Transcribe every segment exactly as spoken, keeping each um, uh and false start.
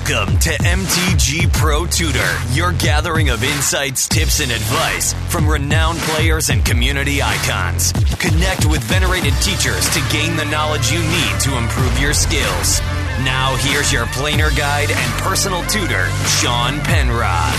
Welcome to M T G Pro Tutor, your gathering of insights, tips, and advice from renowned players and community icons. Connect with venerated teachers to gain the knowledge you need to improve your skills. Now here's your planer guide and personal tutor, Sean Penrod.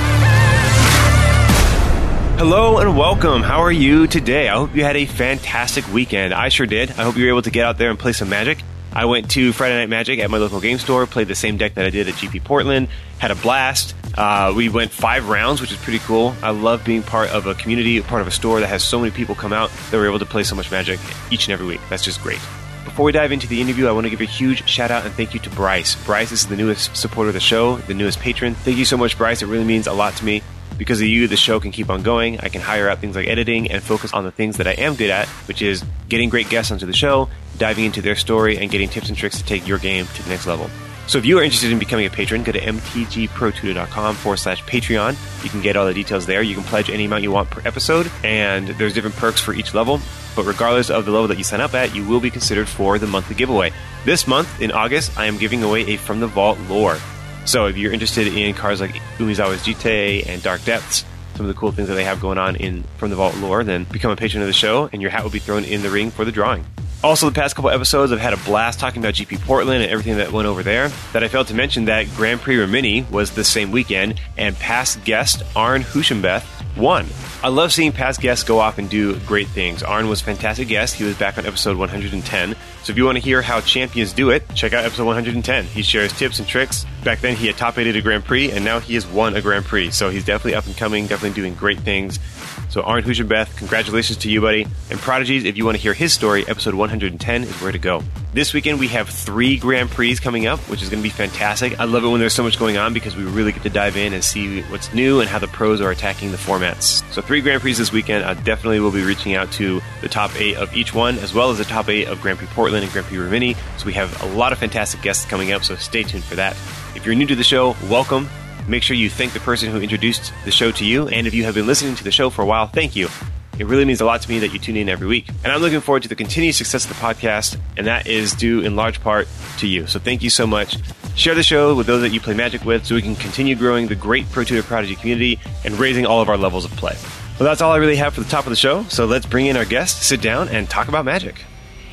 Hello and welcome. How are you today? I hope you had a fantastic weekend. I sure did. I hope you were able to get out there and play some Magic. I went to Friday Night Magic at my local game store, played the same deck that I did at G P Portland, had a blast. Uh, we went five rounds, which is pretty cool. I love being part of a community, part of a store that has so many people come out that we're able to play so much Magic each and every week. That's just great. Before we dive into the interview, I want to give a huge shout out and thank you to Bryce. Bryce is the newest supporter of the show, the newest patron. Thank you so much, Bryce. It really means a lot to me. Because of you, the show can keep on going. I can hire out things like editing and focus on the things that I am good at, which is getting great guests onto the show, diving into their story, and getting tips and tricks to take your game to the next level. So if you are interested in becoming a patron, go to mtgprotutor.com forward slash Patreon. You can get all the details there. You can pledge any amount you want per episode, and there's different perks for each level. But regardless of the level that you sign up at, you will be considered for the monthly giveaway. This month, in August, I am giving away a From the Vault lore. So if you're interested in cards like Umezawa's Jitte and Dark Depths, some of the cool things that they have going on in From the Vault lore, then become a patron of the show, and your hat will be thrown in the ring for the drawing. Also, the past couple episodes, I've had a blast talking about G P Portland and everything that went over there. That I failed to mention that Grand Prix Rimini was the same weekend, and past guest Arn Huschenbeth won. I love seeing past guests go off and do great things. Arn was a fantastic guest. He was back on episode one hundred ten. So if you want to hear how champions do it, check out episode one hundred ten. He shares tips and tricks. Back then, he had top eighted a Grand Prix, and now he has won a Grand Prix. So he's definitely up and coming, definitely doing great things. So Arn Huschenbeth, congratulations to you, buddy. And Prodigies, if you want to hear his story, episode one hundred ten is where to go. This weekend, we have three Grand Prix coming up, which is going to be fantastic. I love it when there's so much going on because we really get to dive in and see what's new and how the pros are attacking the formats. So three Grand Prix this weekend. I definitely will be reaching out to the top eight of each one, as well as the top eight of Grand Prix Portland and Grand Prix Rimini. So we have a lot of fantastic guests coming up, so stay tuned for that. If you're new to the show, welcome. Make sure you thank the person who introduced the show to you. And if you have been listening to the show for a while, thank you. It really means a lot to me that you tune in every week. And I'm looking forward to the continued success of the podcast, and that is due in large part to you. So thank you so much. Share the show with those that you play Magic with so we can continue growing the great Pro Tutor Prodigy community and raising all of our levels of play. Well, that's all I really have for the top of the show. So let's bring in our guest, sit down, and talk about Magic.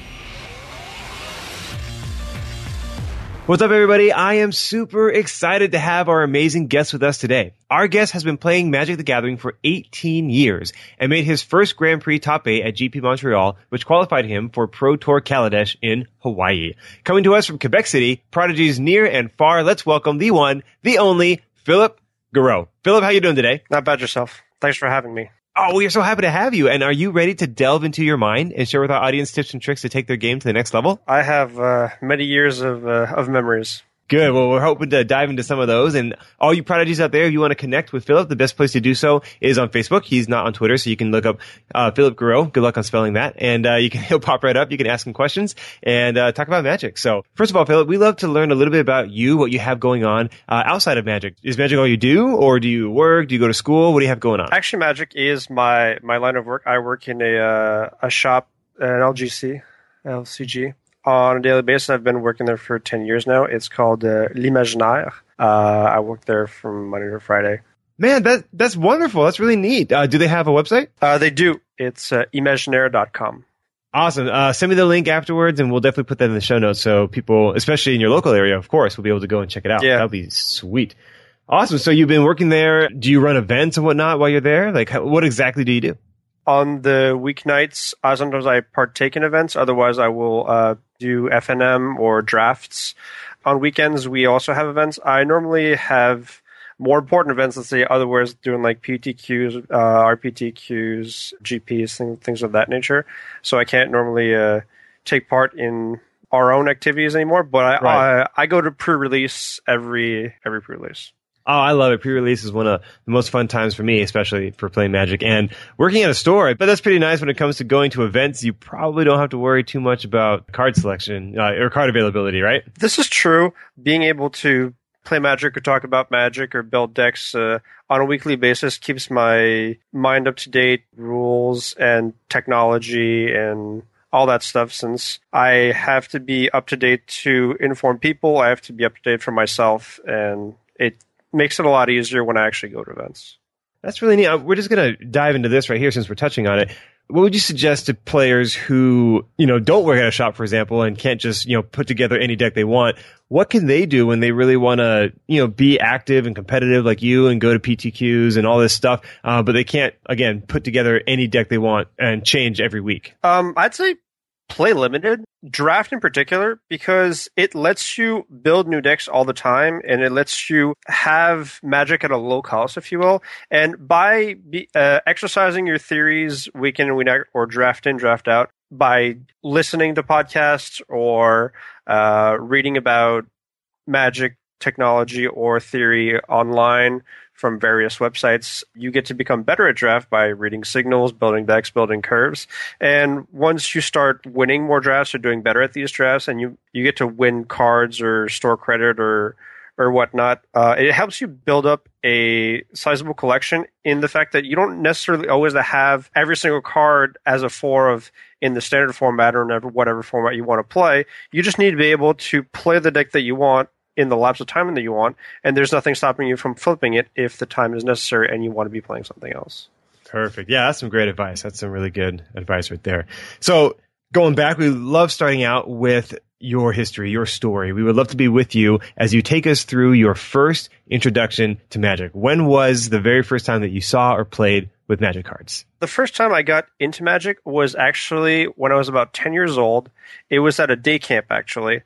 What's up, everybody? I am super excited to have our amazing guest with us today. Our guest has been playing Magic the Gathering for eighteen years and made his first Grand Prix top eight at G P Montreal, which qualified him for Pro Tour Kaladesh in Hawaii. Coming to us from Quebec City, prodigies near and far, let's welcome the one, the only, Philip Garreau. Philip, how you doing today? Not bad yourself. Thanks for having me. Oh, we are so happy to have you. And are you ready to delve into your mind and share with our audience tips and tricks to take their game to the next level? I have uh, many years of uh, of memories. Good. Well, we're hoping to dive into some of those. And all you prodigies out there, if you want to connect with Philip, the best place to do so is on Facebook. He's not on Twitter, so you can look up uh, Philip Garreau. Good luck on spelling that. And uh, you can he'll pop right up. You can ask him questions and uh, talk about Magic. So first of all, Philip, we love to learn a little bit about you, what you have going on uh, outside of Magic. Is Magic all you do, or do you work? Do you go to school? What do you have going on? Actually, Magic is my, my line of work. I work in a uh, a shop, an L G C, L C G. On a daily basis. I've been working there for ten years now. It's called uh, L'Imaginaire. Uh, I work there from Monday to Friday. Man, that that's wonderful. That's really neat. Uh, do they have a website? Uh, they do. It's uh, imaginaire dot com. Awesome. Uh, send me the link afterwards, and we'll definitely put that in the show notes so people, especially in your local area, of course, will be able to go and check it out. Yeah. That'll be sweet. Awesome. So you've been working there. Do you run events and whatnot while you're there? Like, how, what exactly do you do? On the weeknights, uh, sometimes I partake in events. Otherwise, I will uh, do F N M or drafts. On weekends, we also have events. I normally have more important events, let's say, otherwise doing like P T Qs, uh, R P T Qs, G Ps, things, things of that nature. So I can't normally uh, take part in our own activities anymore. But I Right. I, I go to pre-release every every pre-release. Oh, I love it. Pre-release is one of the most fun times for me, especially for playing Magic and working at a store. But that's pretty nice when it comes to going to events. You probably don't have to worry too much about card selection uh, or card availability, right? This is true. Being able to play Magic or talk about Magic or build decks uh, on a weekly basis keeps my mind up to date, rules and technology and all that stuff, since I have to be up to date to inform people. I have to be up to date for myself, and it makes it a lot easier when I actually go to events. That's really neat. We're just going to dive into this right here since we're touching on it. What would you suggest to players who, you know, don't work at a shop, for example, and can't just, you know, put together any deck they want? What can they do when they really want to, you know, be active and competitive like you and go to P T Qs and all this stuff, uh, but they can't, again, put together any deck they want and change every week? Um, I'd say play limited, draft in particular, because it lets you build new decks all the time, and it lets you have Magic at a low cost, if you will. And by be, uh, exercising your theories week in and week out, or draft in, draft out, by listening to podcasts or uh, reading about Magic technology or theory online from various websites, you get to become better at draft by reading signals, building decks, building curves. And once you start winning more drafts or doing better at these drafts, and you, you get to win cards or store credit or or whatnot, uh, it helps you build up a sizable collection, in the fact that you don't necessarily always have every single card as a four of in the standard format or whatever format you want to play. You just need to be able to play the deck that you want in the lapse of time that you want, and there's nothing stopping you from flipping it if the time is necessary and you want to be playing something else. Perfect. Yeah, that's some great advice. That's some really good advice right there. So going back, we love starting out with your history, your story. We would love to be with you as you take us through your first introduction to Magic. When was the very first time that you saw or played with Magic cards? The first time I got into Magic was actually when I was about ten years old. It was at a day camp, actually.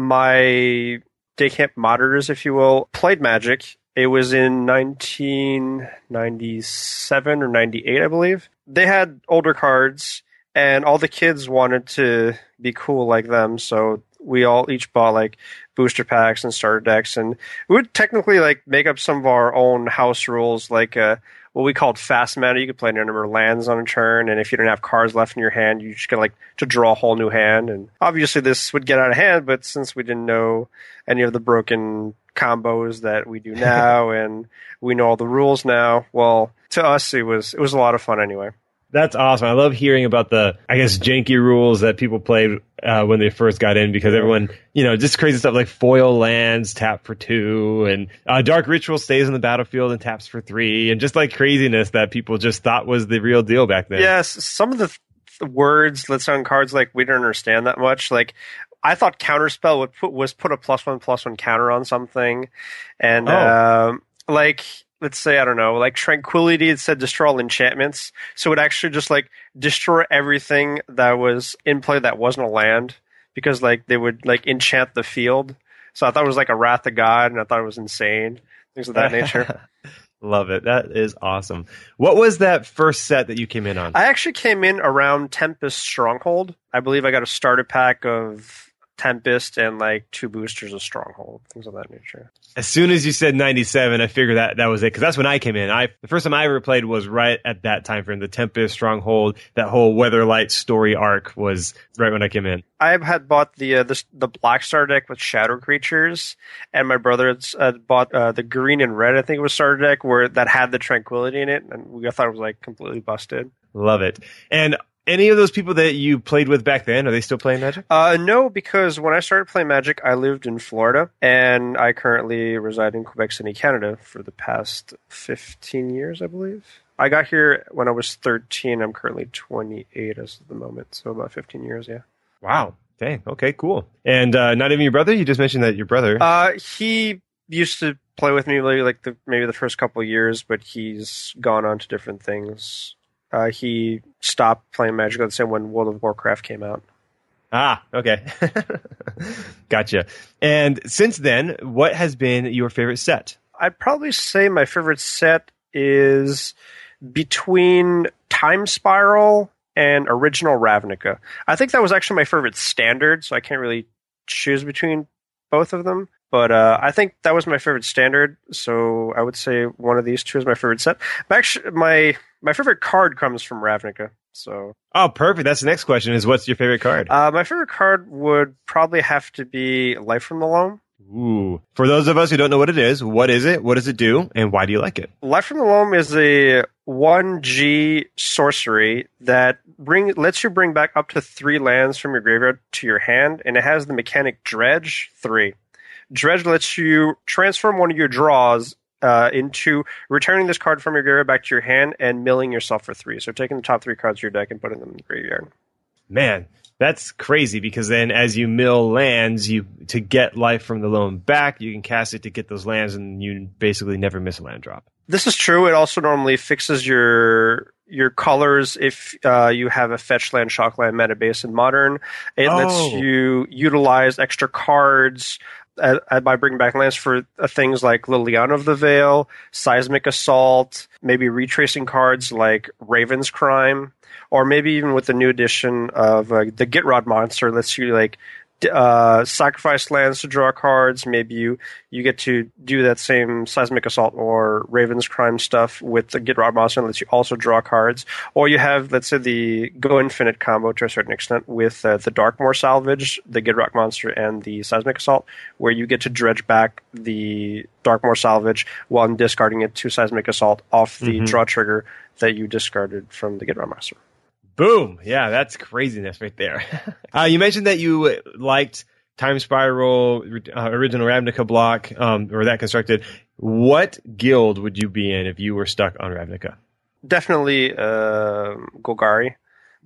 My day camp monitors, if you will, played Magic. It was in nineteen ninety-seven or ninety-eight, I believe. They had older cards, and all the kids wanted to be cool like them, so we all each bought like booster packs and starter decks, and we would technically like make up some of our own house rules, like uh, what we called fast mana. You could play a number of lands on a turn, and if you didn't have cards left in your hand, you just get like to draw a whole new hand. And obviously this would get out of hand, but since we didn't know any of the broken combos that we do now, and we know all the rules now, well, to us it was it was a lot of fun anyway. That's awesome. I love hearing about the, I guess, janky rules that people played uh, when they first got in, because everyone, you know, just crazy stuff like foil lands, tap for two, and uh, Dark Ritual stays on the battlefield and taps for three, and just like craziness that people just thought was the real deal back then. Yes, some of the th- words that's on cards, like, we don't understand that much. Like, I thought counterspell would put, was put a plus one, plus one counter on something, and oh. um, like... let's say, I don't know, like Tranquility, it said destroy all enchantments. So it would actually just like destroy everything that was in play that wasn't a land, because like they would like enchant the field. So I thought it was like a Wrath of God, and I thought it was insane. Things of that nature. Love it. That is awesome. What was that first set that you came in on? I actually came in around Tempest Stronghold. I believe I got a starter pack of Tempest and like two boosters of Stronghold, things of that nature. As soon as you said ninety-seven, I figured that that was it, because that's when I came in. I the first time I ever played was right at that time frame. The Tempest, Stronghold, that whole Weatherlight story arc was right when I came in. I had bought the uh, the, the Black Star deck with Shadow Creatures, and my brother had uh, bought uh, the Green and Red, I think it was, starter deck where that had the Tranquility in it, and we thought it was like completely busted. Love it. And any of those people that you played with back then, are they still playing Magic? Uh, no, because when I started playing Magic, I lived in Florida, and I currently reside in Quebec City, Canada, for the past fifteen years, I believe. I got here when I was thirteen. I'm currently twenty-eight as of the moment, so about fifteen years, yeah. Wow. Dang. Okay, cool. And uh, not even your brother? You just mentioned that your brother... Uh, he used to play with me maybe, like the, maybe the first couple of years, but he's gone on to different things. Uh, he stopped playing Magic at the same when World of Warcraft came out. Ah, okay. Gotcha. And since then, what has been your favorite set? I'd probably say my favorite set is between Time Spiral and Original Ravnica. I think that was actually my favorite standard, so I can't really choose between both of them. But uh, I think that was my favorite standard, so I would say one of these two is my favorite set. But actually, my my favorite card comes from Ravnica. So oh, perfect. That's the next question: is what's your favorite card? Uh, my favorite card would probably have to be Life from the Loam. Ooh! For those of us who don't know what it is, what is it? What does it do? And why do you like it? Life from the Loam is a one G sorcery that bring lets you bring back up to three lands from your graveyard to your hand, and it has the mechanic Dredge three. Dredge lets you transform one of your draws uh, into returning this card from your graveyard back to your hand and milling yourself for three. So taking the top three cards of your deck and putting them in the graveyard. Man, that's crazy, because then as you mill lands, you to get life from the loam back, you can cast it to get those lands, and you basically never miss a land drop. This is true. It also normally fixes your your colors if uh, you have a fetch land, shock land meta base in Modern. It Oh. lets you utilize extra cards uh, uh, by bringing back lands for uh, things like Liliana of the Veil, Seismic Assault, maybe retracing cards like Raven's Crime, or maybe even with the new edition of uh, the Gitrod monster, lets you like d- uh, sacrifice lands to draw cards. Maybe you, you get to do that same Seismic Assault or Raven's Crime stuff with the Gitrod monster, and lets you also draw cards. Or you have, let's say, the Go Infinite combo to a certain extent with uh, the Darkmoor Salvage, the Gitrod monster, and the Seismic Assault, where you get to dredge back the Darkmoor Salvage while discarding it to Seismic Assault off the Mhm. draw trigger that you discarded from the Gitrod monster. Boom. Yeah, that's craziness right there. uh, you mentioned that you liked Time Spiral, uh, original Ravnica block, um, or that constructed. What guild would you be in if you were stuck on Ravnica? Definitely uh, Golgari.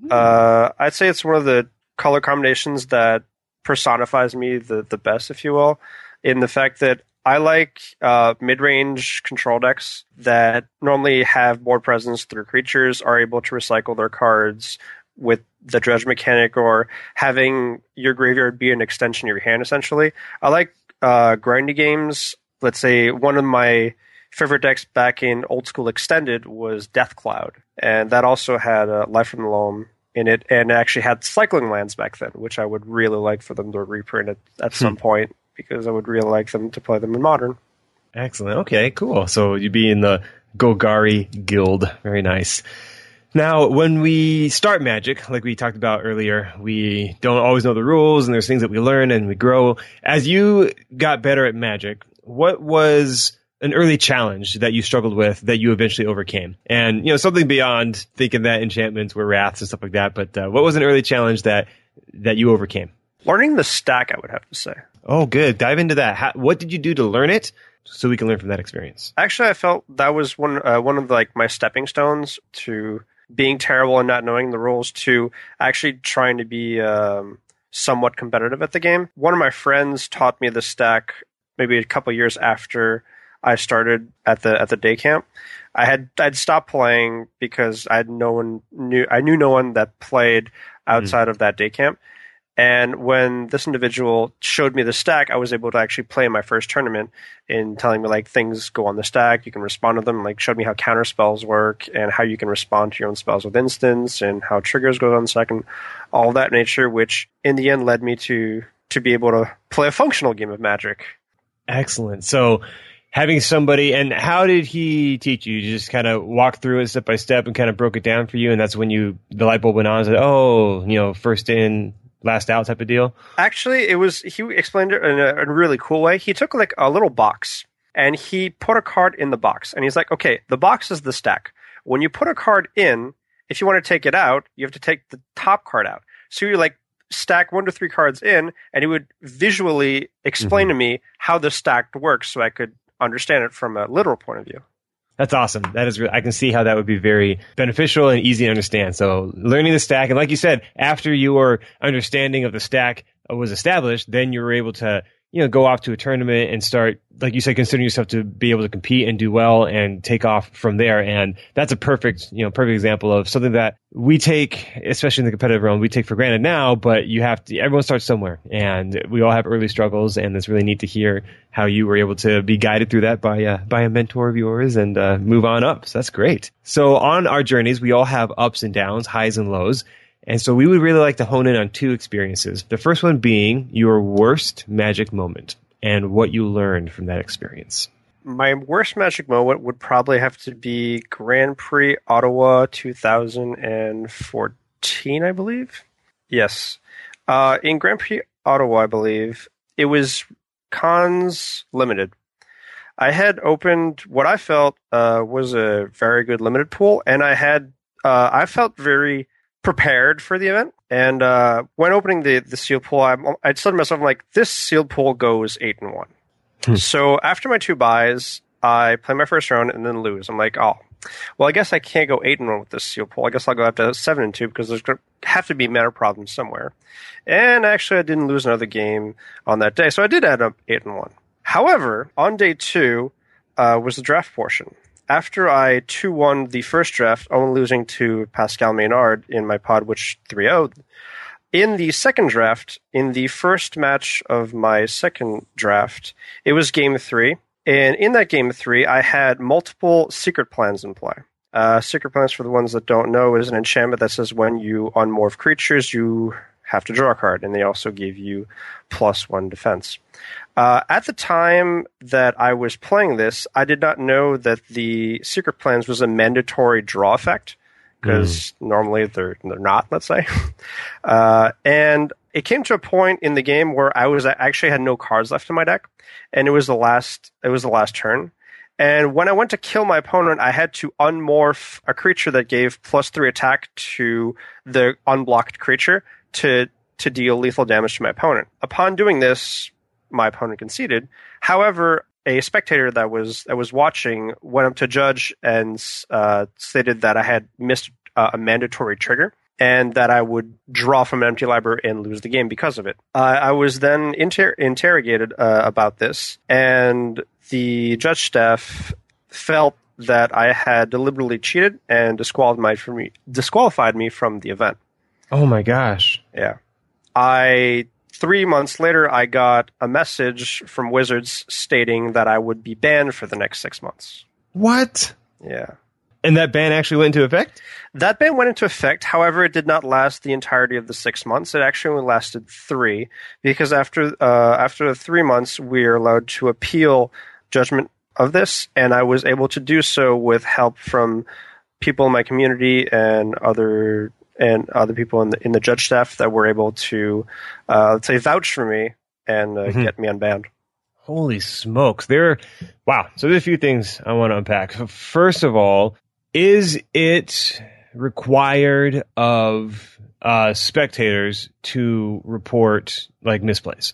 Uh, I'd say it's one of the color combinations that personifies me the, the best, if you will, in the fact that I like uh, mid-range control decks that normally have board presence through creatures, are able to recycle their cards with the dredge mechanic, or having your graveyard be an extension of your hand, essentially. I like uh, grindy games. Let's say one of my favorite decks back in old school Extended was Death Cloud, and that also had uh, Life from the Loam in it, and actually had cycling lands back then, which I would really like for them to reprint at, at some point, because I would really like them to play them in Modern. Excellent. Okay, cool. So you'd be in the Golgari Guild. Very nice. Now, when we start Magic, like we talked about earlier, we don't always know the rules, and there's things that we learn and we grow. As you got better at Magic, what was an early challenge that you struggled with that you eventually overcame? And, you know, something beyond thinking that enchantments were wraths and stuff like that, but uh, what was an early challenge that, that you overcame? Learning the stack, I would have to say. Oh, good. Dive into that. How, what did you do to learn it so we can learn from that experience? Actually, I felt that was one uh, one of the, like my stepping stones to being terrible and not knowing the rules to actually trying to be um, somewhat competitive at the game. One of my friends taught me the stack maybe a couple years after I started at the at the day camp. I had I'd stopped playing because I had no one knew I knew no one that played outside mm. of that day camp. And when this individual showed me the stack, I was able to actually play in my first tournament in telling me, like, things go on the stack, you can respond to them, like, showed me how counter spells work and how you can respond to your own spells with instants and how triggers go on the second, all that nature, which in the end led me to to be able to play a functional game of Magic. Excellent. So having somebody, and how did he teach you? You just kind of walk through it step by step and kind of broke it down for you, and that's when you the light bulb went on and said, oh, you know, first in, last out type of deal? Actually, it was, he explained it in a, in a really cool way. He took like a little box and he put a card in the box, and he's like, okay, the box is the stack. When you put a card in, if you want to take it out, you have to take the top card out. So you like stack one to three cards in, and he would visually explain mm-hmm. to me how the stack works so I could understand it from a literal point of view. That's awesome. That is, re- I can see how that would be very beneficial and easy to understand. So learning the stack, and like you said, after your understanding of the stack was established, then you were able to, you know, go off to a tournament and start, like you said, considering yourself to be able to compete and do well and take off from there. And that's a perfect, you know, perfect example of something that we take, especially in the competitive realm, we take for granted now, but you have to, everyone starts somewhere, and we all have early struggles, and it's really neat to hear how you were able to be guided through that by, uh, by a mentor of yours and, uh, move on up. So that's great. So on our journeys, we all have ups and downs, highs and lows. And so we would really like to hone in on two experiences. The first one being your worst Magic moment and what you learned from that experience. My worst Magic moment would probably have to be Grand Prix Ottawa two thousand fourteen, I believe. Yes. Uh, in Grand Prix Ottawa, I believe, it was Cons Limited. I had opened what I felt uh, was a very good limited pool, and I had uh, I felt very prepared for the event. And uh, when opening the the sealed pool, I I said to myself, I'm like, this sealed pool goes eight and one. Hmm. So after my two buys, I play my first round and then lose. I'm like, oh, well, I guess I can't go eight and one with this sealed pool. I guess I'll go up to seven and two because there's going to have to be meta problems somewhere. And actually, I didn't lose another game on that day, so I did add up eight and one. However, on day two uh, was the draft portion. After I two one the first draft, only losing to Pascal Maynard in my pod, which three oh. In the second draft, in the first match of my second draft, it was game three. And in that game three, I had multiple secret plans in play. Uh, secret plans, for the ones that don't know, is an enchantment that says when you unmorph creatures, you have to draw a card, and they also give you plus one defense. Uh, at the time that I was playing this, I did not know that the secret plans was a mandatory draw effect, because mm. normally they're they're not, let's say. Uh, and it came to a point in the game where I was I actually had no cards left in my deck, and it was the last it was the last turn. And when I went to kill my opponent, I had to unmorph a creature that gave plus three attack to the unblocked creature to to deal lethal damage to my opponent. Upon doing this, my opponent conceded. However, a spectator that was that was watching went up to judge and uh, stated that I had missed uh, a mandatory trigger and that I would draw from an empty library and lose the game because of it. Uh, I was then inter- interrogated uh, about this, and the judge staff felt that I had deliberately cheated and disqualified for me, disqualified me from the event. Oh my gosh. Yeah. I three months later, I got a message from Wizards stating that I would be banned for the next six months. What? Yeah. And that ban actually went into effect? That ban went into effect. However, it did not last the entirety of the six months. It actually only lasted three, because after uh, after the three months, we are allowed to appeal judgment of this, and I was able to do so with help from people in my community and other and other people in the in the judge staff that were able to, uh, let's say, vouch for me and uh, mm-hmm. get me unbanned. Holy smokes! There, wow. So there's a few things I want to unpack. So first of all, is it required of uh, spectators to report like misplays?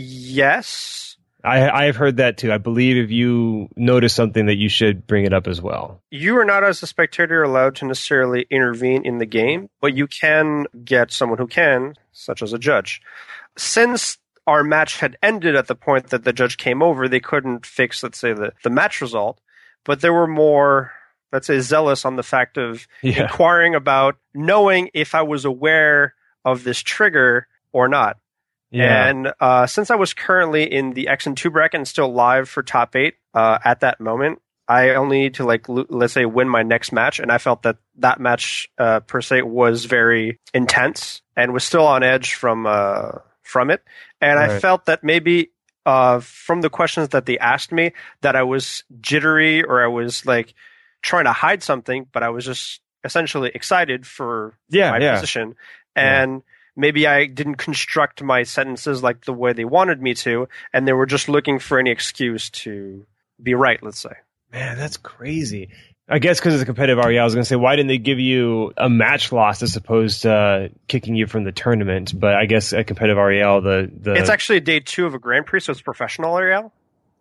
Yes. I, I have heard that too. I believe if you notice something that you should bring it up as well. You are not, as a spectator, allowed to necessarily intervene in the game, but you can get someone who can, such as a judge. Since our match had ended at the point that the judge came over, they couldn't fix, let's say, the, the match result, but they were more, let's say, zealous on the fact of yeah. inquiring about knowing if I was aware of this trigger or not. Yeah. And uh, since I was currently in the X and two bracket and still live for top eight uh, at that moment, I only need to, like, l- let's say, win my next match. And I felt that that match, uh, per se, was very intense and was still on edge from uh, from it. And right. I felt that maybe uh, from the questions that they asked me that I was jittery or I was, like, trying to hide something, but I was just essentially excited for yeah, my yeah. position. And yeah. maybe I didn't construct my sentences like the way they wanted me to, and they were just looking for any excuse to be right, let's say. Man, that's crazy. I guess because it's a competitive R E L, I was going to say, why didn't they give you a match loss as opposed to uh, kicking you from the tournament? But I guess at competitive R E L, the, the... It's actually day two of a Grand Prix, so it's professional R E L.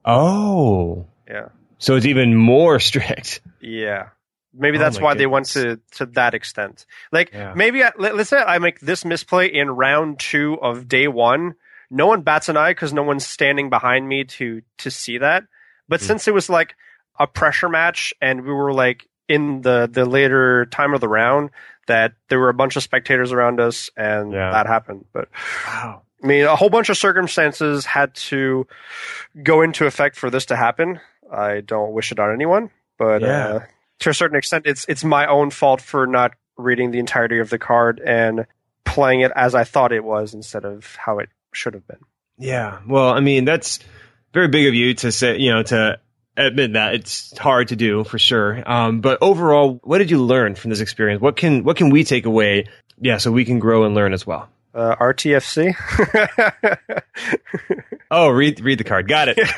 Oh. Yeah. So it's even more strict. Yeah. Maybe that's oh why goodness. They went to, to that extent. Like, yeah. maybe, I, let, let's say I make this misplay in round two of day one. No one bats an eye because no one's standing behind me to, to see that. But mm. since it was like a pressure match and we were like in the, the later time of the round, that there were a bunch of spectators around us and yeah. that happened. But wow. I mean, a whole bunch of circumstances had to go into effect for this to happen. I don't wish it on anyone, but yeah. uh, to a certain extent, it's it's my own fault for not reading the entirety of the card and playing it as I thought it was instead of how it should have been. Yeah, well, I mean, that's very big of you to say, you know, to admit that. It's hard to do for sure. Um, but overall, what did you learn from this experience? What can what can we take away? Yeah, so we can grow and learn as well. Uh, R T F C. Oh, read read the card. Got it.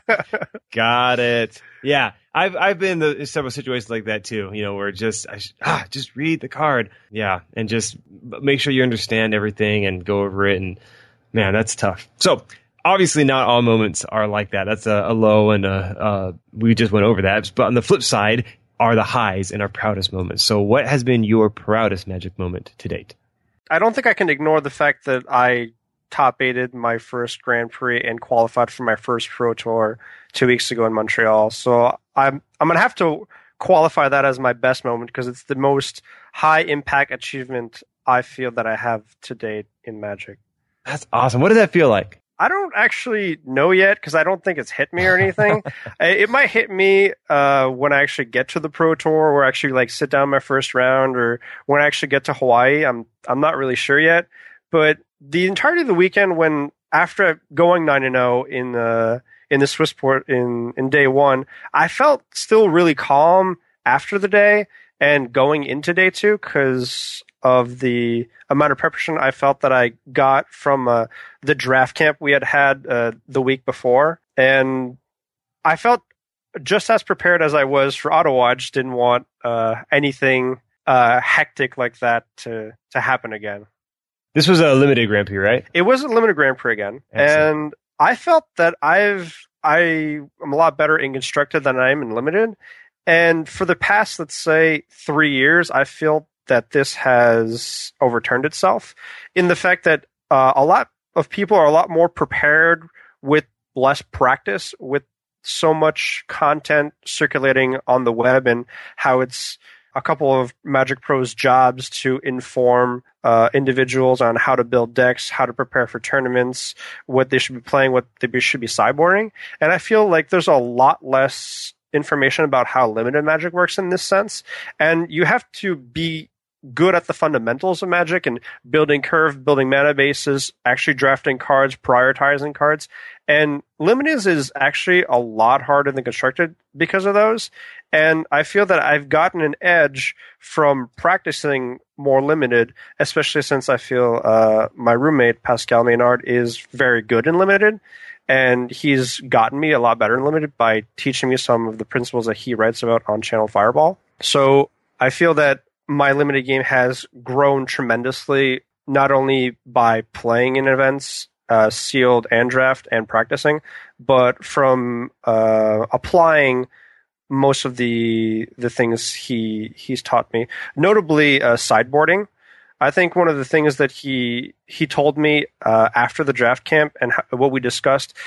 Got it. Yeah, I've I've been in several situations like that too. You know, where just I sh- ah just read the card. Yeah, and just make sure you understand everything and go over it. And man, that's tough. So obviously, not all moments are like that. That's a, a low, and a, uh, we just went over that. But on the flip side are the highs and our proudest moments. So, what has been your proudest Magic moment to date? I don't think I can ignore the fact that I top eighted my first Grand Prix and qualified for my first Pro Tour two weeks ago in Montreal. So I'm I'm gonna have to qualify that as my best moment because it's the most high impact achievement I feel that I have to date in Magic. That's awesome. What did that feel like? I don't actually know yet because I don't think it's hit me or anything. It might hit me uh, when I actually get to the Pro Tour, or actually like sit down my first round, or when I actually get to Hawaii. I'm I'm not really sure yet. But the entirety of the weekend, when after going nine and zero in the in the Swissport in in day one, I felt still really calm after the day and going into day two because of the amount of preparation I felt that I got from uh, the draft camp we had had uh, the week before. And I felt just as prepared as I was for Ottawa. I just didn't want uh, anything uh, hectic like that to, to happen again. This was a limited Grand Prix, right? It was a limited Grand Prix again. Excellent. And I felt that I've, I am a lot better in constructed than I am in limited. And for the past, let's say, three years, I feel that this has overturned itself in the fact that uh, a lot of people are a lot more prepared with less practice, with so much content circulating on the web, and how it's a couple of Magic Pro's jobs to inform uh, individuals on how to build decks, how to prepare for tournaments, what they should be playing, what they should be sideboarding. And I feel like there's a lot less information about how limited Magic works in this sense. And you have to be good at the fundamentals of Magic and building curve, building mana bases, actually drafting cards, prioritizing cards. And Limited is actually a lot harder than Constructed because of those. And I feel that I've gotten an edge from practicing more Limited, especially since I feel uh, my roommate, Pascal Maynard, is very good in Limited. And he's gotten me a lot better in Limited by teaching me some of the principles that he writes about on Channel Fireball. So I feel that my Limited game has grown tremendously, not only by playing in events, uh, sealed and draft, and practicing, but from uh, applying most of the the things he he's taught me. Notably, uh, sideboarding. I think one of the things that he he told me uh, after the draft camp and how, what we discussed,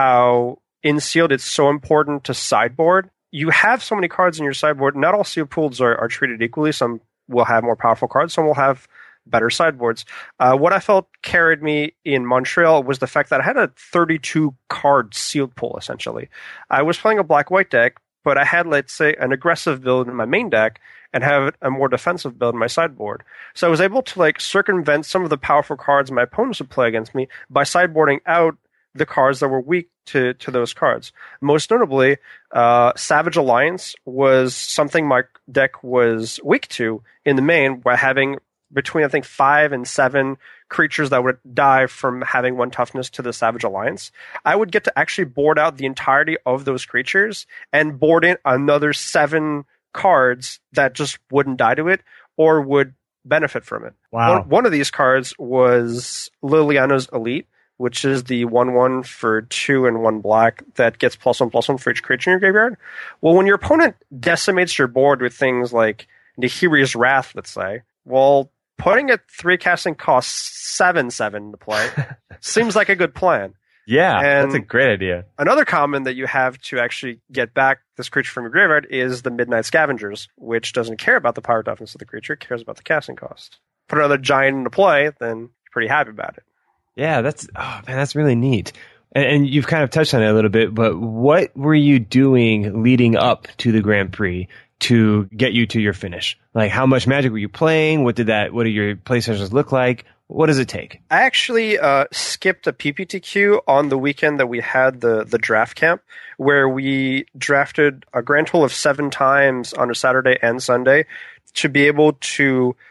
how in sealed it's so important to sideboard. You have so many cards in your sideboard. Not all sealed pools are, are treated equally. Some will have more powerful cards. Some will have better sideboards. Uh, what I felt carried me in Montreal was the fact that I had a thirty-two card sealed pool, essentially. I was playing a black-white deck, but I had, let's say, an aggressive build in my main deck and have a more defensive build in my sideboard. So I was able to like circumvent some of the powerful cards my opponents would play against me by sideboarding out the cards that were weak to, to those cards. Most notably, uh, Savage Alliance was something my deck was weak to in the main by having between, I think, five and seven creatures that would die from having one toughness to the Savage Alliance. I would get to actually board out the entirety of those creatures and board in another seven cards that just wouldn't die to it or would benefit from it. Wow. One, one of these cards was Liliana's Elite, which is the one one for two and one black that gets plus one plus one for each creature in your graveyard. Well, when your opponent decimates your board with things like Nahiri's Wrath, let's say, well, putting a three casting cost seven seven to play seems like a good plan. Yeah, and that's a great idea. Another common that you have to actually get back this creature from your graveyard is the Midnight Scavengers, which doesn't care about the power toughness of the creature, it cares about the casting cost. Put another giant into play, then you're pretty happy about it. Yeah, that's oh man, that's really neat. And, and you've kind of touched on it a little bit, but what were you doing leading up to the Grand Prix to get you to your finish? Like, how much Magic were you playing? What did that? What do your play sessions look like? What does it take? I actually uh, skipped a P P T Q on the weekend that we had the the draft camp, where we drafted a grand total of seven times on a Saturday and Sunday to be able to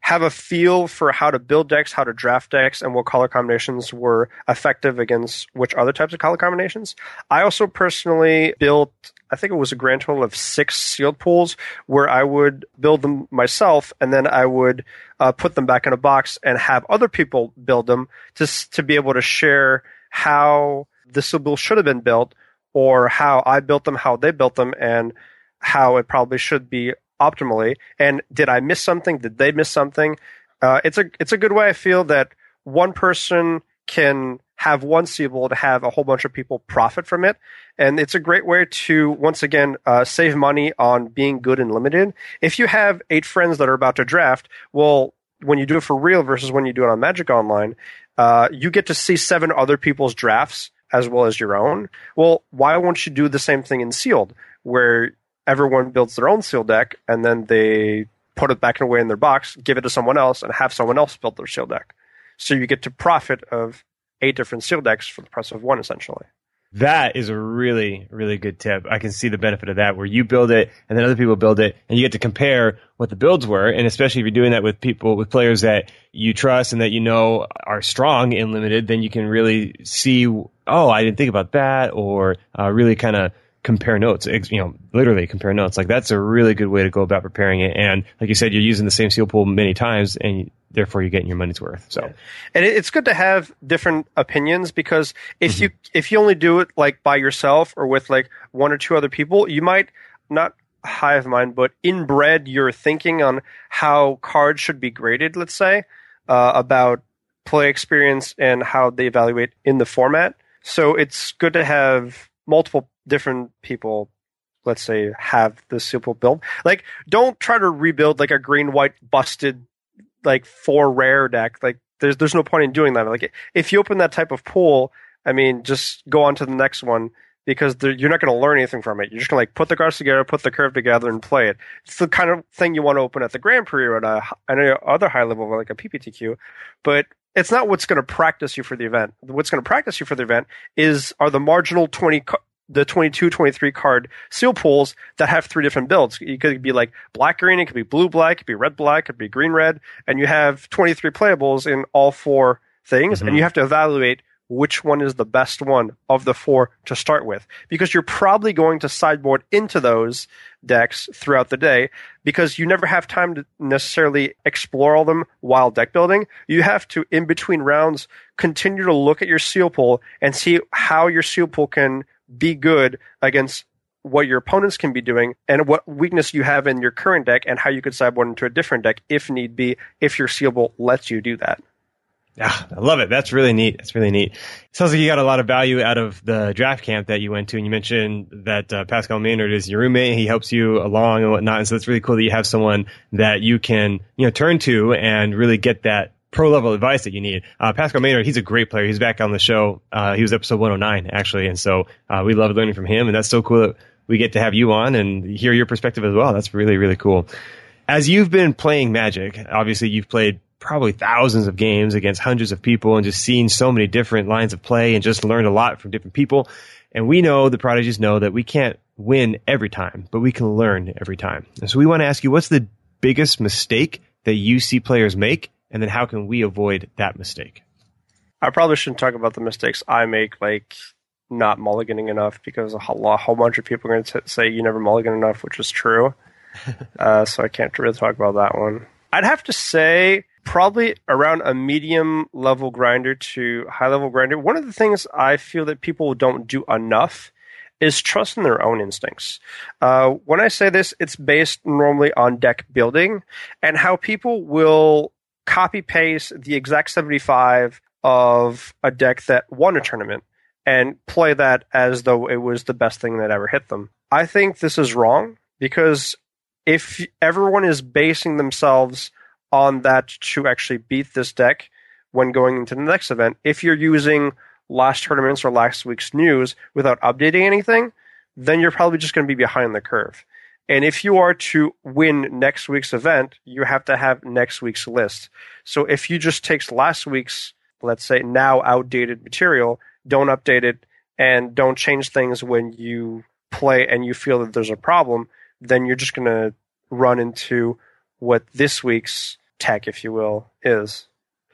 have a feel for how to build decks, how to draft decks, and what color combinations were effective against which other types of color combinations. I also personally built, I think it was a grand total of six sealed pools where I would build them myself, and then I would uh, put them back in a box and have other people build them to, to be able to share how the sealed pool should have been built, or how I built them, how they built them, and how it probably should be optimally. And did I miss something? Did they miss something? Uh, it's a it's a good way, I feel, that one person can have one sealed pool to have a whole bunch of people profit from it. And it's a great way to, once again, uh, save money on being good and limited. If you have eight friends that are about to draft, well, when you do it for real versus when you do it on Magic Online, uh, you get to see seven other people's drafts as well as your own. Well, why won't you do the same thing in sealed, where everyone builds their own sealed deck, and then they put it back away in their box, give it to someone else, and have someone else build their sealed deck. So you get to profit of eight different sealed decks for the price of one, essentially. That is a really, really good tip. I can see the benefit of that, where you build it and then other people build it, and you get to compare what the builds were. And especially if you're doing that with people, with players that you trust and that you know are strong in limited, then you can really see, oh, I didn't think about that, or uh, really kind of compare notes, you know, literally compare notes. Like, that's a really good way to go about preparing it. And like you said, you're using the same seal pool many times, and therefore you're getting your money's worth. So, yeah. And it's good to have different opinions, because if mm-hmm. you if you only do it like by yourself or with like one or two other people, you might not hive mind, but inbred your thinking on how cards should be graded. Let's say uh, about play experience and how they evaluate in the format. So it's good to have multiple different people, let's say, have the seal pool build. Like, don't try to rebuild like a green white busted like four rare deck. Like, there's there's no point in doing that. Like, if you open that type of pool, I mean, just go on to the next one, because you're not going to learn anything from it. You're just going to like put the cards together, put the curve together, and play it. It's the kind of thing you want to open at the Grand Prix or at a, at a other high level like a P P T Q, but it's not what's going to practice you for the event. What's going to practice you for the event is are the marginal twenty. The twenty-two, twenty-three card seal pools that have three different builds. You could be like black green, it could be blue black, it could be red black, it could be green red, and you have twenty-three playables in all four things, mm-hmm. and you have to evaluate which one is the best one of the four to start with, because you're probably going to sideboard into those decks throughout the day, because you never have time to necessarily explore all them while deck building. You have to, in between rounds, continue to look at your seal pool and see how your seal pool can be good against what your opponents can be doing, and what weakness you have in your current deck, and how you could sideboard into a different deck if need be, if your seal pool lets you do that. Yeah, I love it. That's really neat. That's really neat. Sounds like you got a lot of value out of the draft camp that you went to, and you mentioned that uh, Pascal Maynard is your roommate. He helps you along and whatnot, and so it's really cool that you have someone that you can, you know, turn to and really get that pro level advice that you need. Uh, Pascal Maynard, he's a great player. He's back on the show. Uh, he was episode one oh nine, actually. And so uh, we love learning from him. And that's so cool that we get to have you on and hear your perspective as well. That's really, really cool. As you've been playing Magic, obviously you've played probably thousands of games against hundreds of people and just seen so many different lines of play and just learned a lot from different people. And we know, the Prodigies know, that we can't win every time, but we can learn every time. And so we want to ask you, what's the biggest mistake that you see players make? And then how can we avoid that mistake? I probably shouldn't talk about the mistakes I make, like not mulliganing enough, because a whole, a whole bunch of people are going to say you never mulligan enough, which is true. uh, so I can't really talk about that one. I'd have to say probably around a medium level grinder to high level grinder. One of the things I feel that people don't do enough is trust in their own instincts. Uh, when I say this, it's based normally on deck building and how people will copy paste the exact seventy-five of a deck that won a tournament and play that as though it was the best thing that ever hit them. I think this is wrong, because if everyone is basing themselves on that to actually beat this deck when going into the next event, if you're using last tournaments or last week's news without updating anything, then you're probably just going to be behind the curve. And if you are to win next week's event, you have to have next week's list. So if you just take last week's, let's say, now outdated material, don't update it, and don't change things when you play and you feel that there's a problem, then you're just going to run into what this week's tech, if you will, is.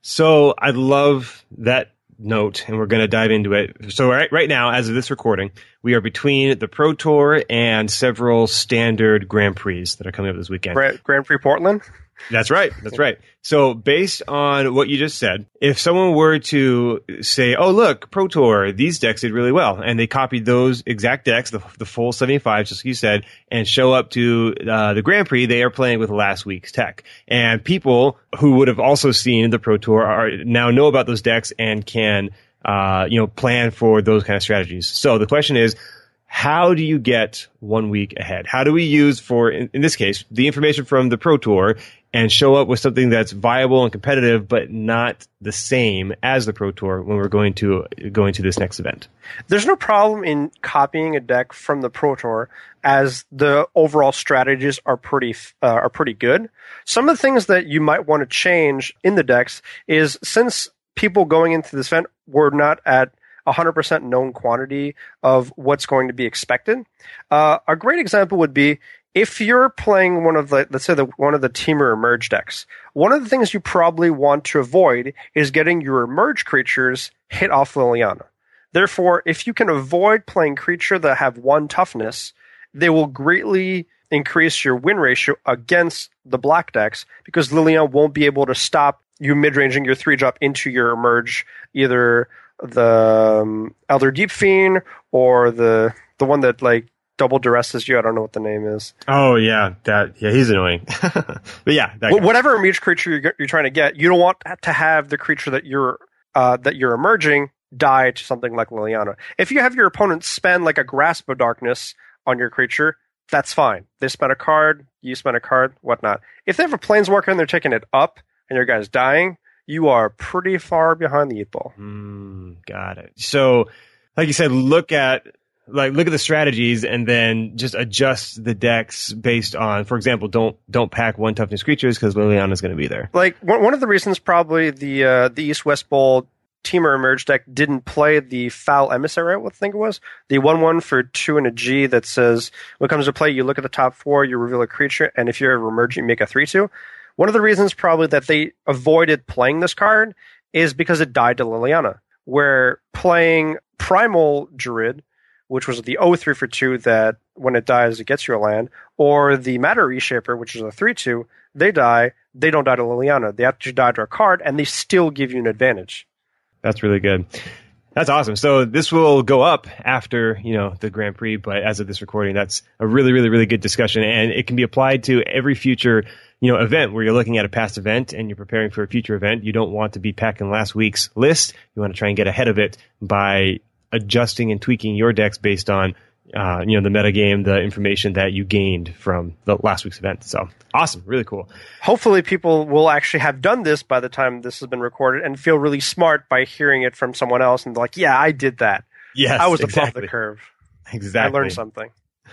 So I love that note, and we're going to dive into it. So right, right now, as of this recording, we are between the Pro Tour and several standard Grand Prix that are coming up this weekend. Grand, Grand Prix Portland? That's right. That's right. So based on what you just said, if someone were to say, oh, look, Pro Tour, these decks did really well, and they copied those exact decks, the, the full seventy-five, just like you said, and show up to uh, the Grand Prix, they are playing with last week's tech. And people who would have also seen the Pro Tour are now know about those decks and can uh, you know, plan for those kind of strategies. So the question is, how do you get one week ahead? How do we use, for, in, in this case, the information from the Pro Tour and show up with something that's viable and competitive, but not the same as the Pro Tour when we're going to going to this next event? There's no problem in copying a deck from the Pro Tour, as the overall strategies are pretty uh, are pretty good. Some of the things that you might want to change in the decks is, since people going into this event were not at one hundred percent known quantity of what's going to be expected. Uh, a great example would be if you're playing one of the, let's say the, one of the Temur Emerge decks, one of the things you probably want to avoid is getting your Emerge creatures hit off Liliana. Therefore, if you can avoid playing creature that have one toughness, they will greatly increase your win ratio against the black decks, because Liliana won't be able to stop you mid-ranging your three drop into your Emerge, either the um, Elder Deep Fiend or the the one that like double duresses you. I don't know what the name is. Oh yeah, that yeah, he's annoying. But yeah, that Wh- whatever Emerge creature you're, you're trying to get, you don't want to have the creature that you're uh, that you're emerging die to something like Liliana. If you have your opponent spend like a Grasp of Darkness on your creature, that's fine. They spend a card, you spend a card, whatnot. If they have a Planeswalker and they're taking it up and your guy's dying, you are pretty far behind the eight ball. Mm, got it. So, like you said, look at like look at the strategies and then just adjust the decks based on, for example, don't don't pack one toughness creatures because Liliana's going to be there. Like one one of the reasons probably the uh, the East West Bowl Temur Emerge deck didn't play the Foul Emissary, I think it was the one one for two and a G that says when it comes to play, you look at the top four, you reveal a creature, and if you're ever emerging, you make a three two. One of the reasons probably that they avoided playing this card is because it died to Liliana, where playing Primal Druid, which was the oh three for two that when it dies, it gets you a land, or the Matter Reshaper, which is a three two, they die, they don't die to Liliana. They actually die to a card, and they still give you an advantage. That's really good. That's awesome. So this will go up after, you know, the Grand Prix, but as of this recording, that's a really, really, really good discussion, and it can be applied to every future, you know, event where you're looking at a past event and you're preparing for a future event. You don't want to be packing last week's list. You want to try and get ahead of it by adjusting and tweaking your decks based on, uh, you know, the metagame, the information that you gained from the last week's event. So awesome. Really cool. Hopefully people will actually have done this by the time this has been recorded and feel really smart by hearing it from someone else and like, yeah, I did that. Yes, I was exactly. above the curve. Exactly. I learned something.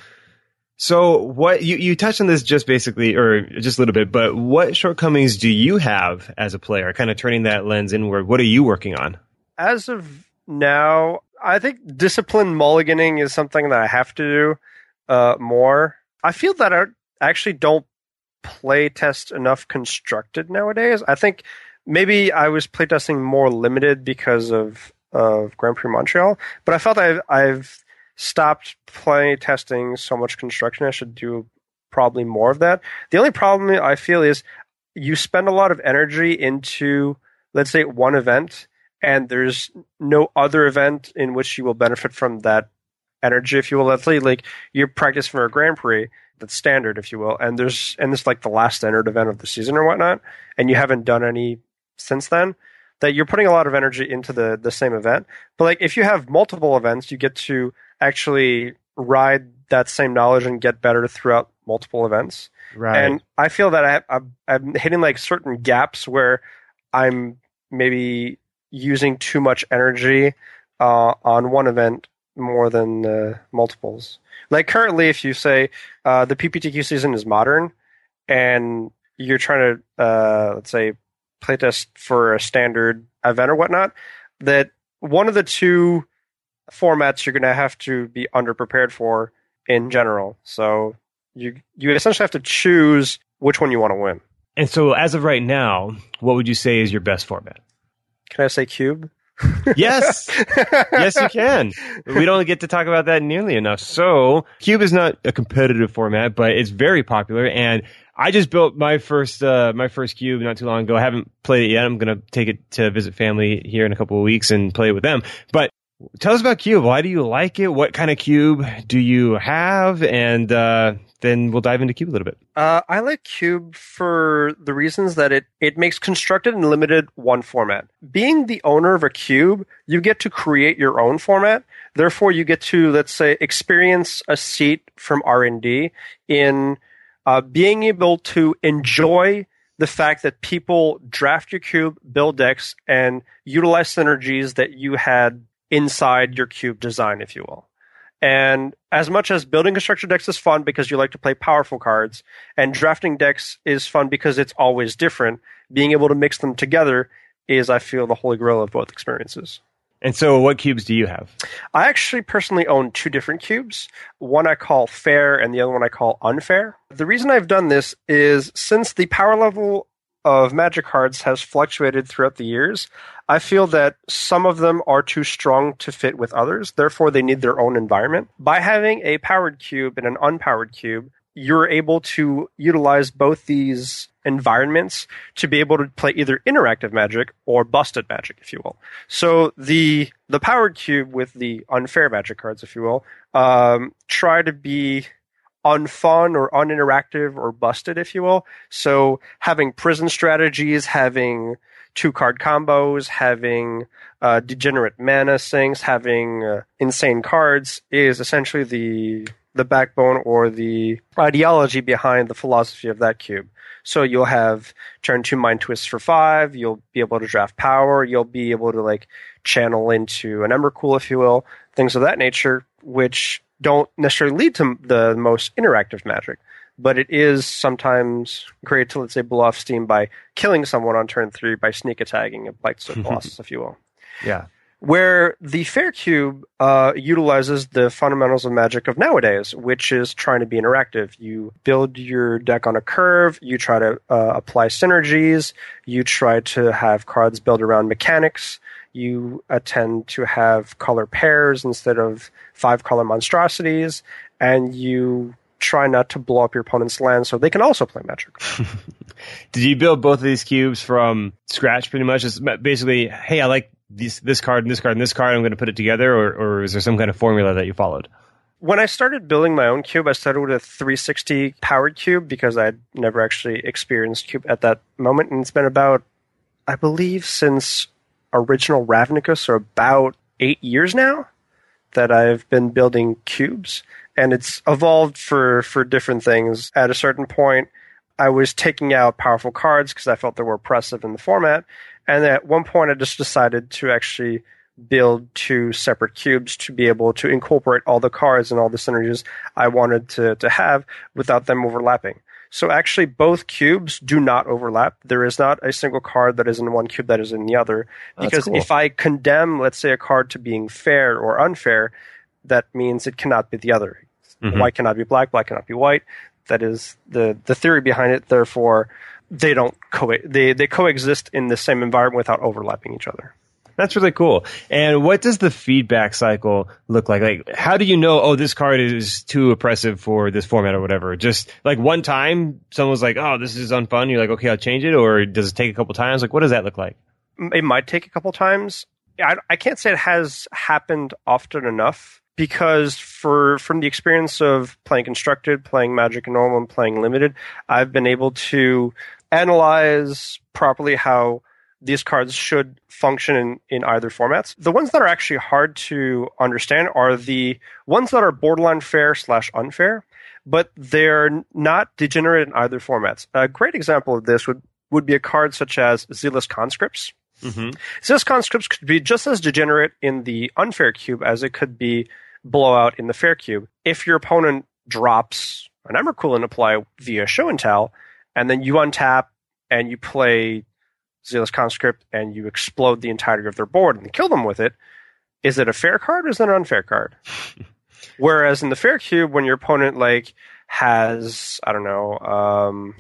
So what you, you touched on this just basically, or just a little bit, but what shortcomings do you have as a player? Kind of turning that lens inward. What are you working on? As of now, I think disciplined mulliganing is something that I have to do uh, more. I feel that I actually don't play test enough constructed nowadays. I think maybe I was playtesting more limited because of, of Grand Prix Montreal, but I felt I've, I've stopped play testing so much construction. I should do probably more of that. The only problem I feel is you spend a lot of energy into, let's say, one event, and there's no other event in which you will benefit from that energy, if you will. Let's say, like, you're practicing for a Grand Prix that's standard, if you will, and there's and it's like the last standard event of the season or whatnot, and you haven't done any since then, that you're putting a lot of energy into the the same event. But like if you have multiple events, you get to actually ride that same knowledge and get better throughout multiple events. Right. And I feel that I, I'm, I'm hitting like certain gaps where I'm maybe using too much energy uh, on one event more than uh, multiples. Like currently, if you say uh, the P P T Q season is modern and you're trying to, uh, let's say, playtest for a standard event or whatnot, that one of the two formats you're going to have to be underprepared for in general. So you you essentially have to choose which one you want to win. And so as of right now, what would you say is your best format? Can I say cube? Yes. Yes, you can. We don't get to talk about that nearly enough. So cube is not a competitive format, but it's very popular. And I just built my first uh, my first cube not too long ago. I haven't played it yet. I'm going to take it to visit family here in a couple of weeks and play it with them. But tell us about cube. Why do you like it? What kind of cube do you have? And uh, then we'll dive into cube a little bit. Uh, I like cube for the reasons that it, it makes constructed and limited one format. Being the owner of a cube, you get to create your own format. Therefore, you get to, let's say, experience a seat from R and D in uh, being able to enjoy the fact that people draft your cube, build decks, and utilize synergies that you had inside your cube design, if you will. And as much as building constructed decks is fun because you like to play powerful cards, and drafting decks is fun because it's always different, being able to mix them together is, I feel, the holy grail of both experiences. And so what cubes do you have? I actually personally own two different cubes. One I call fair and the other one I call unfair. The reason I've done this is since the power level of Magic cards has fluctuated throughout the years, I feel that some of them are too strong to fit with others. Therefore, they need their own environment. By having a powered cube and an unpowered cube, you're able to utilize both these environments to be able to play either interactive Magic or busted Magic, if you will. So the the powered cube with the unfair Magic cards, if you will, um, try to be unfun or uninteractive or busted, if you will. So having prison strategies, having two-card combos, having uh, degenerate mana sinks, having uh, insane cards is essentially the the backbone or the ideology behind the philosophy of that cube. So you'll have turn two mind twists for five, you'll be able to draft power, you'll be able to like channel into an Emrakul, if you will, things of that nature, which don't necessarily lead to the most interactive Magic, but it is sometimes great to, let's say, blow off steam by killing someone on turn three by sneak attacking a Blightstone Colossus, if you will. Yeah. Where the Fair Cube uh, utilizes the fundamentals of Magic of nowadays, which is trying to be interactive. You build your deck on a curve, you try to uh, apply synergies, you try to have cards built around mechanics, you uh, tend to have color pairs instead of five color monstrosities, and you try not to blow up your opponent's land so they can also play Magic. Did you build both of these cubes from scratch pretty much? It's basically, hey, I like these, this card and this card and this card, I'm going to put it together, or, or is there some kind of formula that you followed? When I started building my own cube, I started with a three sixty powered cube because I'd never actually experienced cube at that moment, and it's been about, I believe, since original Ravnica, so about eight years now that I've been building cubes, and it's evolved for, for different things. At a certain point, I was taking out powerful cards because I felt they were oppressive in the format, and at one point I just decided to actually build two separate cubes to be able to incorporate all the cards and all the synergies I wanted to, to have without them overlapping. So actually, both cubes do not overlap. There is not a single card that is in one cube that is in the other. Because cool. If I condemn, let's say, a card to being fair or unfair, that means it cannot be the other. Mm-hmm. White cannot be black, black cannot be white. That is the, the theory behind it. Therefore, they don't co- they, they coexist in the same environment without overlapping each other. That's really cool. And what does the feedback cycle look like? Like, how do you know, oh, this card is too oppressive for this format or whatever? Just like one time, someone's like, oh, this is unfun. You're like, okay, I'll change it. Or does it take a couple times? Like, what does that look like? It might take a couple times. I, I can't say it has happened often enough because for from the experience of playing Constructed, playing Magic and Normal, and playing Limited, I've been able to analyze properly how these cards should function in, in either formats. The ones that are actually hard to understand are the ones that are borderline fair slash unfair, but they're not degenerate in either formats. A great example of this would, would be a card such as Zealous Conscripts. Mm-hmm. Zealous Conscripts could be just as degenerate in the unfair cube as it could be blowout in the fair cube. If your opponent drops an Emrakul and apply via Show and Tell, and then you untap and you play Zealous Conscript and you explode the entirety of their board and kill them with it, is it a fair card or is it an unfair card? Whereas in the fair cube, when your opponent like has, I don't know, um,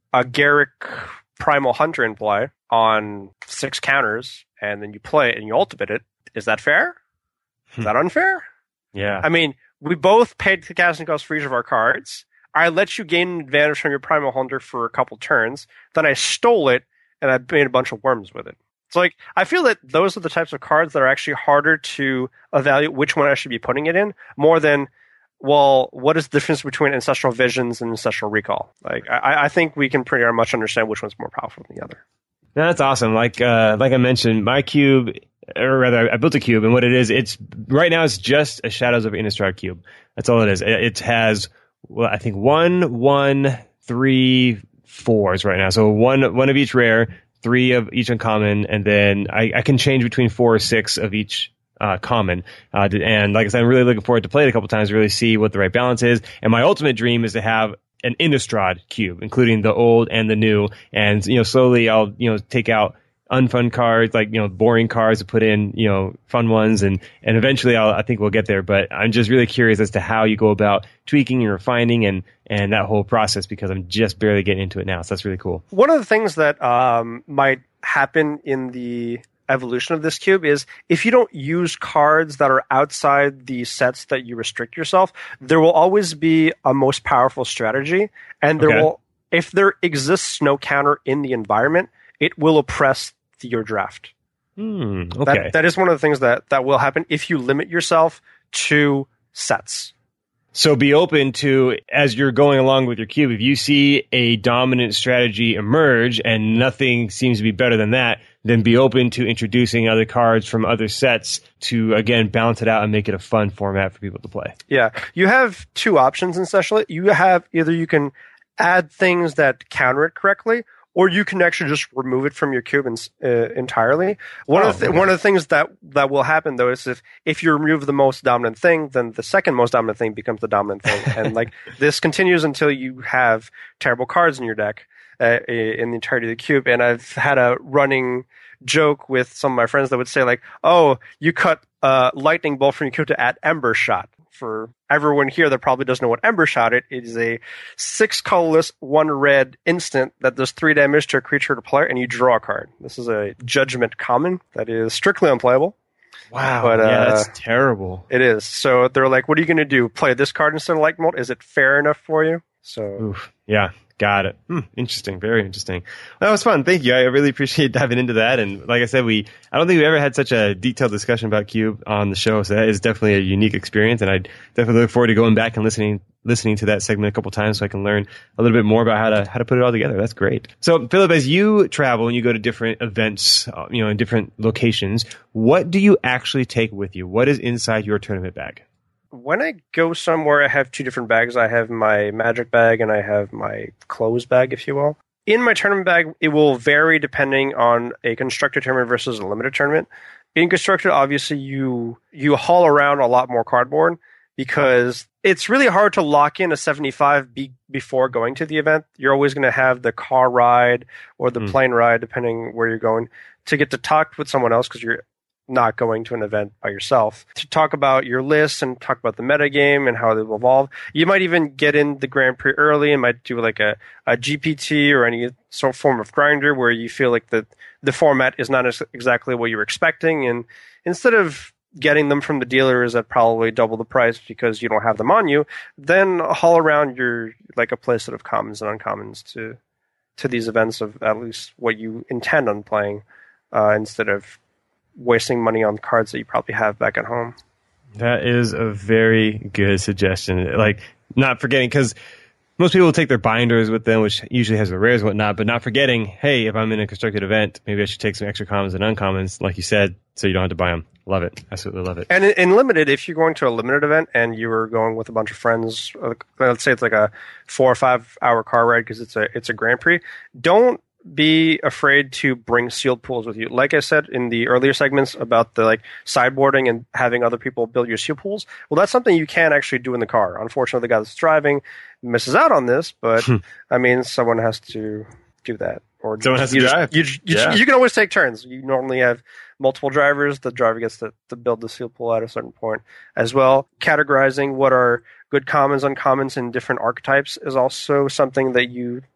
a Garrick Primal Hunter in play on six counters, and then you play it and you ultimate it. Is that fair? Is that unfair? Yeah. I mean, we both paid the casting cost for each of our cards. I let you gain an advantage from your Primal Hunter for a couple turns. Then I stole it, and I made a bunch of worms with it. So, like, I feel that those are the types of cards that are actually harder to evaluate which one I should be putting it in, more than, well, what is the difference between Ancestral Visions and Ancestral Recall? Like, I, I think we can pretty much understand which one's more powerful than the other. No, that's awesome. Like, uh, like I mentioned, my cube, or rather, I built a cube, and what it is, it's right now it's just a Shadows of Innistrad cube. That's all it is. It, it has, well, I think one, one, three, fours right now. So one, one of each rare, three of each uncommon, and then I, I can change between four or six of each uh, common. Uh, and like I said, I'm really looking forward to play it a couple times to really see what the right balance is. And my ultimate dream is to have an Innistrad cube, including the old and the new. And, you know, slowly I'll, you know, take out unfun cards, like, you know, boring cards to put in, you know, fun ones. And, and eventually I'll, I think we'll get there. But I'm just really curious as to how you go about tweaking and refining and, and that whole process, because I'm just barely getting into it now. So that's really cool. One of the things that um, might happen in the evolution of this cube is if you don't use cards that are outside the sets that you restrict yourself, there will always be a most powerful strategy. And there Okay. will, if there exists no counter in the environment, it will oppress your draft. Hmm, okay. That, that is one of the things that, that will happen if you limit yourself to sets. So be open to, as you're going along with your cube, if you see a dominant strategy emerge and nothing seems to be better than that, then be open to introducing other cards from other sets to, again, balance it out and make it a fun format for people to play. Yeah. You have two options in Special. You have either you can add things that counter it correctly, or you can actually just remove it from your cube in, uh, entirely. One Oh, of the th- okay. one of the things that, that will happen though is if if you remove the most dominant thing, then the second most dominant thing becomes the dominant thing, and like this continues until you have terrible cards in your deck uh, in the entirety of the cube. And I've had a running joke with some of my friends that would say like, "Oh, you cut uh, lightning bolt from your cube to add Ember Shot." For everyone here that probably doesn't know what Ember Shot it, it is a six colorless, one red instant that does three damage to a creature to player, and you draw a card. This is a Judgment common that is strictly unplayable. Wow. But, yeah, uh, that's terrible. It is. So they're like, what are you going to do? Play this card instead of Lightning Bolt? Is it fair enough for you? So Oof. Yeah. Got it. Hmm, interesting. Very interesting. Well, that was fun. Thank you. I really appreciate diving into that. And like I said, we I don't think we ever had such a detailed discussion about Cube on the show. So that is definitely a unique experience. And I definitely look forward to going back and listening listening to that segment a couple times so I can learn a little bit more about how to how to put it all together. That's great. So Philip, as you travel and you go to different events, uh, you know, in different locations, what do you actually take with you? What is inside your tournament bag? when I go somewhere, I have two different bags. I have my Magic bag and I have my clothes bag, if you will. In my tournament bag, it will vary depending on a constructed tournament versus a limited tournament. In constructed, obviously, you you haul around a lot more cardboard because it's really hard to lock in a seventy-five be, before going to the event. You're always going to have the car ride or the mm. plane ride, depending where you're going, to get to talk with someone else because you're not going to an event by yourself, to talk about your list and talk about the meta game and how they will evolve. You might even get in the Grand Prix early and might do like a, a G P T or any sort of form of grinder where you feel like the, the format is not exactly what you were expecting. And instead of getting them from the dealers at probably double the price because you don't have them on you, then haul around your like a playset of commons and uncommons to to these events of at least what you intend on playing, uh, instead of wasting money on cards that you probably have back at home. That is a very good suggestion. Like, not forgetting, because most people will take their binders with them, which usually has the rares and whatnot, but not forgetting, hey, if I'm in a constructed event, maybe I should take some extra commons and uncommons, like you said, so you don't have to buy them. Love it. Absolutely love it. And in, in limited, if you're going to a limited event and you were going with a bunch of friends, let's say it's like a four or five hour car ride because it's a it's a Grand Prix, don't be afraid to bring sealed pools with you. Like I said in the earlier segments about the like sideboarding and having other people build your seal pools, well, that's something you can actually do in the car. Unfortunately, the guy that's driving misses out on this, but I mean, someone has to do that. Or someone has you to just, drive. You, you, yeah. you can always take turns. You normally have multiple drivers. The driver gets to, to build the seal pool at a certain point as well. Categorizing what are good commons, uncommons, and different archetypes is also something that you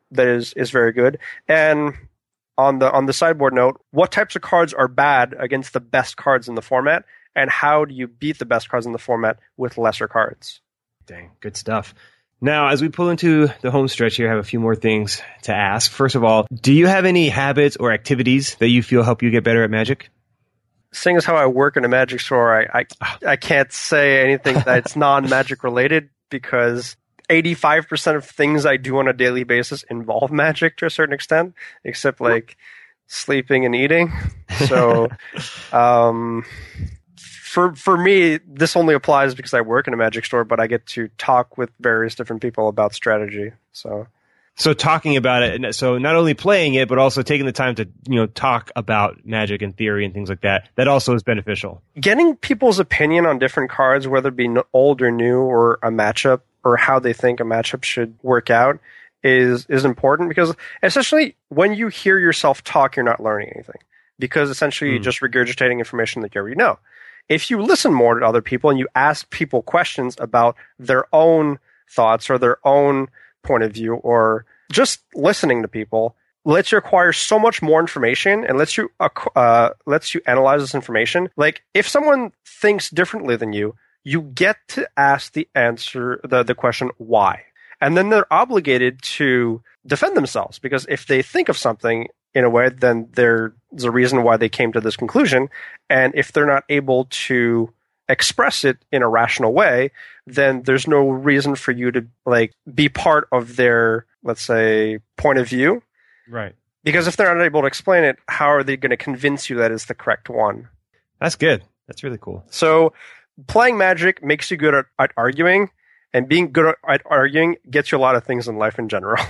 that is is very good. And on the on the sideboard note, what types of cards are bad against the best cards in the format, and how do you beat the best cards in the format with lesser cards? Dang, good stuff. Now, as we pull into the home stretch here, I have a few more things to ask. First of all, do you have any habits or activities that you feel help you get better at Magic? Seeing as how I work in a Magic store, I I, I can't say anything that's non-Magic related, because eighty-five percent of things I do on a daily basis involve Magic to a certain extent, except like sleeping and eating. So, um, for for me, this only applies because I work in a Magic store, but I get to talk with various different people about strategy. So, so talking about it, so not only playing it, but also taking the time to, you know, talk about Magic and theory and things like that. That also is beneficial. Getting people's opinion on different cards, whether it be old or new, or a matchup, or how they think a matchup should work out, is is important, because essentially when you hear yourself talk, you're not learning anything, because essentially mm. you're just regurgitating information that you already know. If you listen more to other people and you ask people questions about their own thoughts or their own point of view, or just listening to people, lets you acquire so much more information and lets you uh, lets you analyze this information. Like, if someone thinks differently than you, you get to ask the answer, the, the question, why? And then they're obligated to defend themselves, because if they think of something in a way, then there's a reason why they came to this conclusion. And if they're not able to express it in a rational way, then there's no reason for you to like be part of their, let's say, point of view. Right. Because if they're not able to explain it, how are they going to convince you that is the correct one? That's good. That's really cool. So playing Magic makes you good at, at arguing, and being good at, at arguing gets you a lot of things in life in general.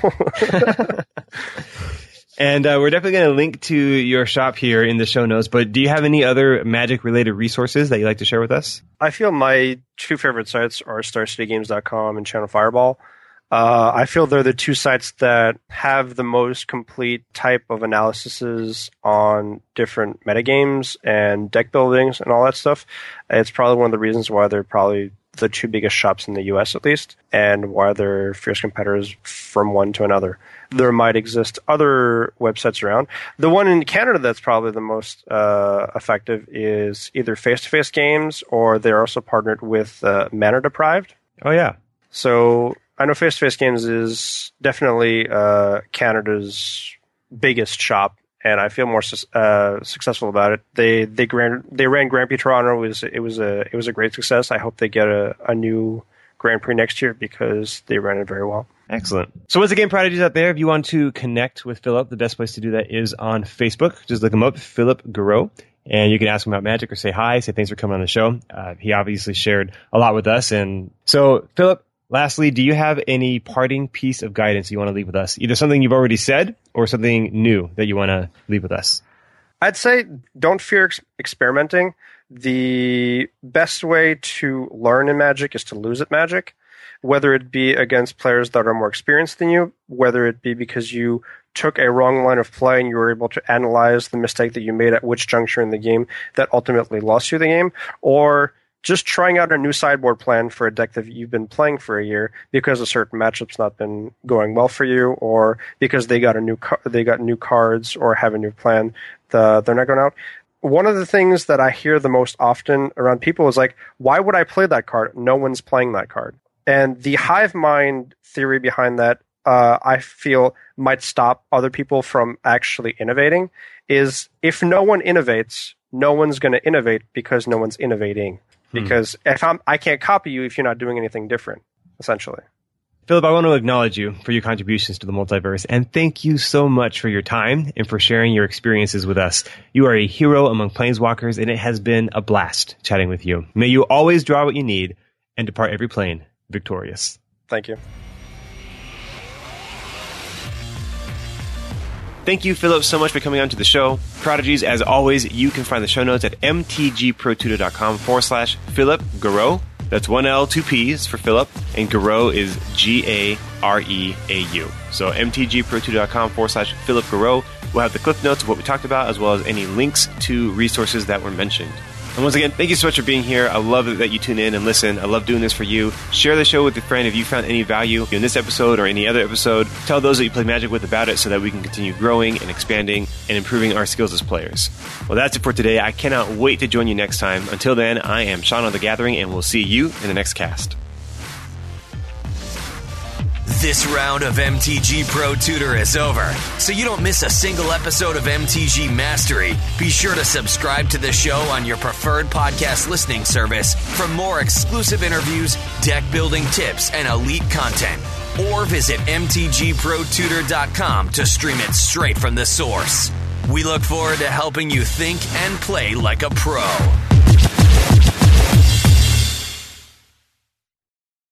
And uh, we're definitely going to link to your shop here in the show notes, but do you have any other Magic-related resources that you'd like to share with us? I feel my two favorite sites are star city games dot com and Channel Fireball. Uh, I feel they're the two sites that have the most complete type of analyses on different metagames and deck buildings and all that stuff. It's probably one of the reasons why they're probably the two biggest shops in the U S, at least, and why they're fierce competitors from one to another. There might exist other websites around. The one in Canada that's probably the most uh, effective is either Face to Face Games, or they're also partnered with uh, Mana Deprived. Oh, yeah. So I know Face to Face Games is definitely uh, Canada's biggest shop, and I feel more uh, successful about it. They they grand, they ran Grand Prix Toronto. It was it was a it was a great success. I hope they get a, a new Grand Prix next year, because they ran it very well. Excellent. So once again, Prodigies out there, if you want to connect with Philip, the best place to do that is on Facebook. Just look him up, Philip Garreau, and you can ask him about Magic or say hi, say thanks for coming on the show. Uh, he obviously shared a lot with us. And so, Philip, lastly, do you have any parting piece of guidance you want to leave with us? Either something you've already said or something new that you want to leave with us? I'd say don't fear ex- experimenting. The best way to learn in Magic is to lose at Magic, whether it be against players that are more experienced than you, whether it be because you took a wrong line of play and you were able to analyze the mistake that you made at which juncture in the game that ultimately lost you the game, or just trying out a new sideboard plan for a deck that you've been playing for a year because a certain matchup's not been going well for you, or because they got a new car- they got new cards or have a new plan, the, they're not going out. One of the things that I hear the most often around people is like, why would I play that card? No one's playing that card. And the hive mind theory behind that, uh, I feel, might stop other people from actually innovating, is if no one innovates, no one's going to innovate because no one's innovating. Hmm. Because if I'm, I can't copy you if you're not doing anything different, essentially. Philip, I want to acknowledge you for your contributions to the multiverse, and thank you so much for your time and for sharing your experiences with us. You are a hero among planeswalkers, and it has been a blast chatting with you. May you always draw what you need and depart every plane victorious. Thank you. Thank you, Philip, so much for coming on to the show. Prodigies, as always, you can find the show notes at mtgprotutor.com forward slash Philip Garreau. That's one L, two P's for Philip, and Garreau is G A R E A U. So mtgprotutor.com forward slash Philip Garreau. We'll have the clip notes of what we talked about, as well as any links to resources that were mentioned. And once again, thank you so much for being here. I love it that you tune in and listen. I love doing this for you. Share the show with a friend if you found any value in this episode or any other episode. Tell those that you play Magic with about it so that we can continue growing and expanding and improving our skills as players. Well, that's it for today. I cannot wait to join you next time. Until then, I am Sean of the Gathering, and we'll see you in the next cast. This round of M T G Pro Tutor is over, so you don't miss a single episode of M T G Mastery. Be sure to subscribe to the show on your preferred podcast listening service for more exclusive interviews, deck building tips, and elite content. Or visit M T G Pro Tutor dot com to stream it straight from the source. We look forward to helping you think and play like a pro.